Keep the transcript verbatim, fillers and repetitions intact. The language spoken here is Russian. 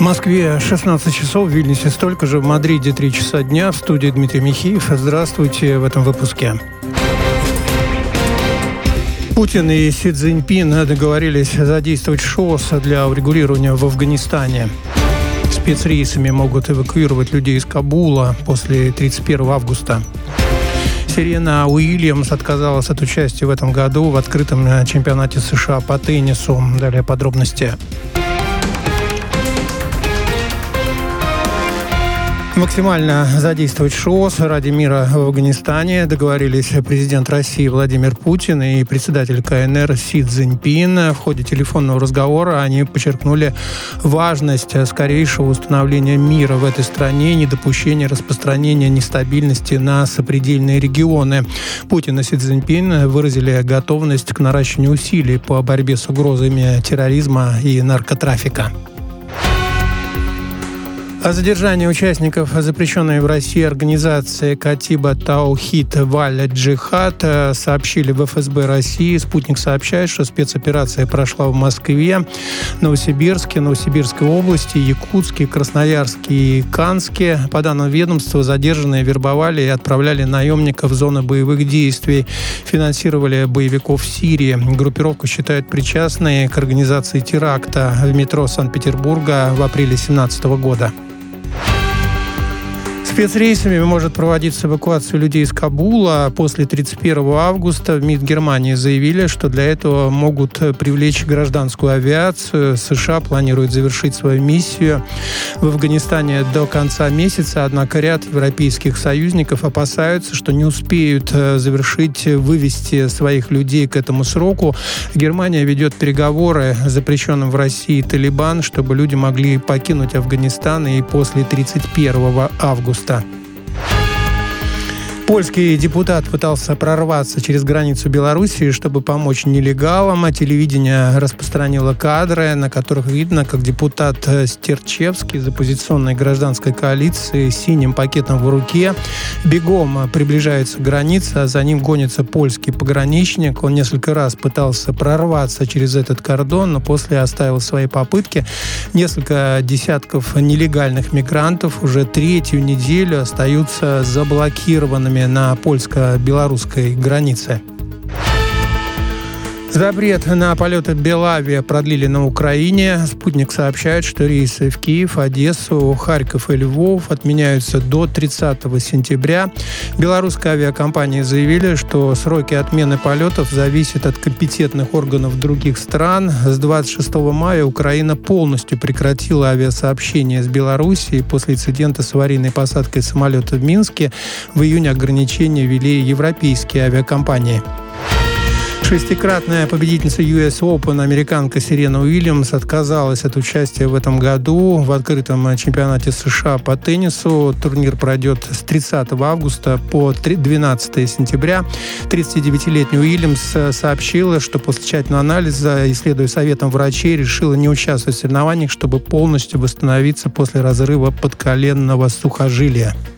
Москве шестнадцать часов, в Вильнюсе столько же, в Мадриде три часа дня. В студии Дмитрий Михеев. Здравствуйте в этом выпуске. Путин и Си Цзиньпин договорились задействовать ШОС для урегулирования в Афганистане. Спецрейсами могут эвакуировать людей из Кабула после тридцать первого августа. Серена Уильямс отказалась от участия в этом году в открытом чемпионате США по теннису. Далее подробности. Максимально задействовать ШОС ради мира в Афганистане договорились президент России Владимир Путин и председатель ка эн эр Си Цзиньпин. В ходе телефонного разговора они подчеркнули важность скорейшего установления мира в этой стране и недопущения распространения нестабильности на сопредельные регионы. Путин и Си Цзиньпин выразили готовность к наращиванию усилий по борьбе с угрозами терроризма и наркотрафика. О задержании участников запрещенной в России организации Катиба Таухид Валь Джихад сообщили в эф эс бэ России. Спутник сообщает, что спецоперация прошла в Москве, Новосибирске, Новосибирской области, Якутске, Красноярске и Канске. По данным ведомства, задержанные вербовали и отправляли наемников в зоны боевых действий, финансировали боевиков в Сирии. Группировку считают причастной к организации теракта в метро Санкт-Петербурга в апреле две тысячи семнадцатого года. Спецрейсами может проводиться эвакуация людей из Кабула после тридцать первого августа. В МИД Германии заявили, что для этого могут привлечь гражданскую авиацию. США планирует завершить свою миссию в Афганистане до конца месяца, однако ряд европейских союзников опасаются, что не успеют завершить, вывести своих людей к этому сроку. Германия ведет переговоры с запрещенным в России Талибан, чтобы люди могли покинуть Афганистан и после тридцать первого августа. Польский депутат пытался прорваться через границу Белоруссии, чтобы помочь нелегалам. Телевидение распространило кадры, на которых видно, как депутат Стерчевский из оппозиционной гражданской коалиции с синим пакетом в руке бегом приближается к границе, а за ним гонится польский пограничник. Он несколько раз пытался прорваться через этот кордон, но после оставил свои попытки. Несколько десятков нелегальных мигрантов уже третью неделю остаются заблокированными на польско-белорусской границе. Запрет на полеты Белавиа продлили на Украине. Спутник сообщает, что рейсы в Киев, Одессу, Харьков и Львов отменяются до тридцатого сентября. Белорусские авиакомпании заявили, что сроки отмены полетов зависят от компетентных органов других стран. С двадцать шестого мая Украина полностью прекратила авиасообщение с Белоруссией после инцидента с аварийной посадкой самолета в Минске. В июне ограничения ввели европейские авиакомпании. Шестикратная победительница ю эс Open американка Серена Уильямс отказалась от участия в этом году в открытом чемпионате США по теннису. Турнир пройдет с тридцатого августа по двенадцатого сентября. тридцатидевятилетняя Уильямс сообщила, что после тщательного анализа, исследуя советом врачей, решила не участвовать в соревнованиях, чтобы полностью восстановиться после разрыва подколенного сухожилия.